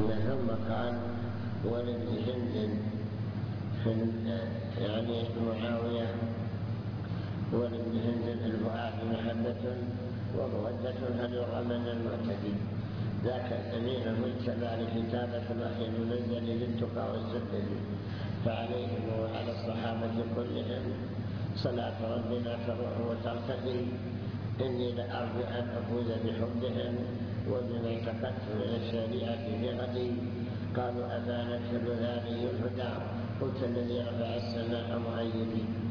ثم قال ولابن هند يعني معاوية ولابن هند البعاث محبة ومودة هل يرى من المعتدي ذاك الأمين المجتبى لكتابة الوحي المنزل للتقى والسدد فعليهم وعلى الصحابة كلهم صلاة ربنا تروح وترتدي إني لأرجو أن أفوز بحبهم وبما اعتقدت من الشريعة في غدي. قالوا أما نكتب ذلك الهدى قلت الذي رفع السماء مؤيدي